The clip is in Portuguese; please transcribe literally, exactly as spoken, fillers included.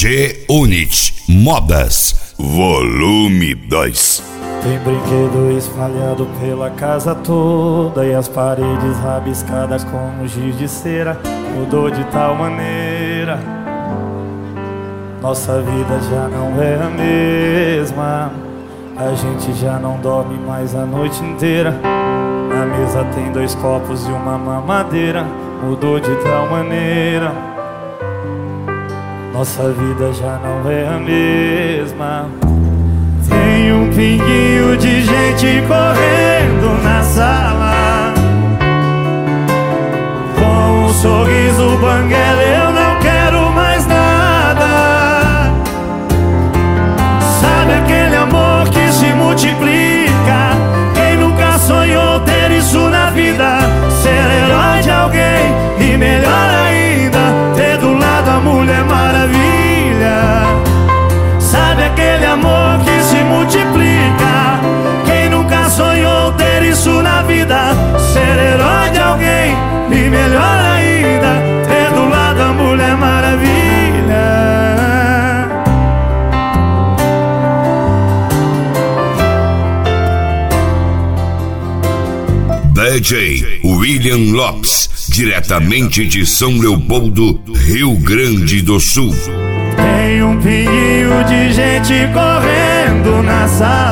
G-Unit Modas, volume dois. Tem brinquedo espalhado pela casa toda e as paredes rabiscadas com giz de cera. Mudou de tal maneira, nossa vida já não é a mesma. A gente já não dorme mais a noite inteira. Na mesa tem dois copos e uma mamadeira. Mudou de tal maneira, nossa vida já não é a mesma. Tem um pinguinho de gente correndo na sala, com um sorriso banguela, eu não quero mais nada. Sabe aquele amor que se multiplica? Quem nunca sonhou ter isso na vida? Ser herói de alguém e melhor ainda, ter do lado a Mulher Maravilha. Sabe aquele amor que se multiplica? Quem nunca sonhou ter isso na vida? Ser herói de alguém e melhor ainda, ter do lado a Mulher Maravilha. D J William Lopes, diretamente de São Leopoldo, Rio Grande do Sul. Tem um pinguinho de gente correndo na sala,